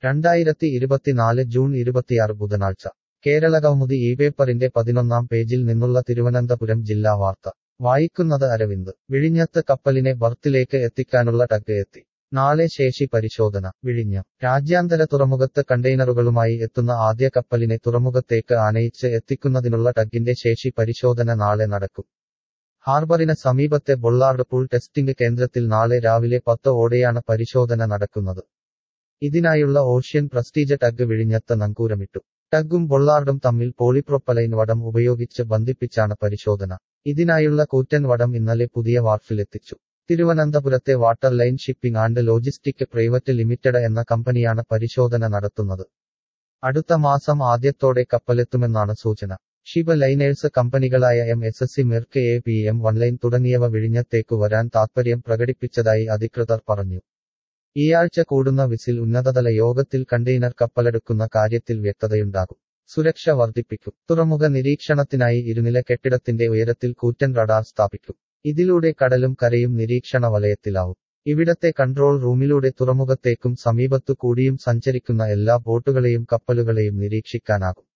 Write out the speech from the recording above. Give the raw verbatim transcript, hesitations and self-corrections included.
രണ്ടായിരത്തി ഇരുപത്തിനാല് ജൂൺ ഇരുപത്തിയാറ് ബുധനാഴ്ച കേരളകൗമുദി ഈ പേപ്പറിന്റെ പതിനൊന്നാം പേജിൽ നിന്നുള്ള തിരുവനന്തപുരം ജില്ലാ വാർത്ത വായിക്കുന്നത് അരവിന്ദ് വിഴിഞ്ഞത്ത് കപ്പലിനെ ബർത്തിലേക്ക് എത്തിക്കാനുള്ള ടഗ് എത്തി നാളെ ശേഷി പരിശോധന വിഴിഞ്ഞം രാജ്യാന്തര തുറമുഖത്ത് കണ്ടെയ്നറുകളുമായി എത്തുന്ന ആദ്യ കപ്പലിനെ തുറമുഖത്തേക്ക് ആനയിച്ച് എത്തിക്കുന്നതിനുള്ള ടഗിന്റെ ശേഷി പരിശോധന നാളെ നടക്കും ഹാർബറിന് സമീപത്തെ ബൊള്ളാർഡ് പൂൾ ടെസ്റ്റിംഗ് കേന്ദ്രത്തിൽ നാളെ രാവിലെ പത്ത് ഓടെയാണ് പരിശോധന നടക്കുന്നത് ഇതിനായുള്ള ഓഷ്യൻ പ്രസ്റ്റീജ് ടഗ് വിഴിഞ്ഞത്ത് നങ്കൂരമിട്ടു ടഗും ബൊള്ളാർഡും തമ്മിൽ പോളിപ്രോപ്പലൈൻ വടം ഉപയോഗിച്ച് ബന്ധിപ്പിച്ചാണ് പരിശോധന ഇതിനായുള്ള കൂറ്റൻ വടം ഇന്നലെ പുതിയ വാർഫിലെത്തിച്ചു തിരുവനന്തപുരത്തെ water line shipping and logistic private limited എന്ന കമ്പനിയാണ് പരിശോധന നടത്തുന്നത് അടുത്ത മാസം ആദ്യത്തോടെ കപ്പലെത്തുമെന്നാണ് സൂചന ഷിപ്പ് ലൈനേഴ്സ് കമ്പനികളായ M S C Maersk A P M one line തുടങ്ങിയവ വിഴിഞ്ഞത്തേക്കു വരാൻ താത്പര്യം പ്രകടിപ്പിച്ചതായി അധികൃതർ പറഞ്ഞു ഈയാഴ്ച കൂടുന്ന വിസിൽ ഉന്നതതല യോഗത്തിൽ കണ്ടെയ്നർ കപ്പലെടുക്കുന്ന കാര്യത്തിൽ വ്യക്തതയുണ്ടാകും സുരക്ഷ വർദ്ധിപ്പിക്കും തുറമുഖ നിരീക്ഷണത്തിനായി ഇരുനില കെട്ടിടത്തിന്റെ ഉയരത്തിൽ കൂറ്റൻ റഡാർ സ്ഥാപിക്കും ഇതിലൂടെ കടലും കരയും നിരീക്ഷണ വലയത്തിലാവും ഇവിടത്തെ കൺട്രോൾ റൂമിലൂടെ തുറമുഖത്തേക്കും സമീപത്തു കൂടിയും സഞ്ചരിക്കുന്ന എല്ലാ ബോട്ടുകളെയും കപ്പലുകളെയും നിരീക്ഷിക്കാനാകും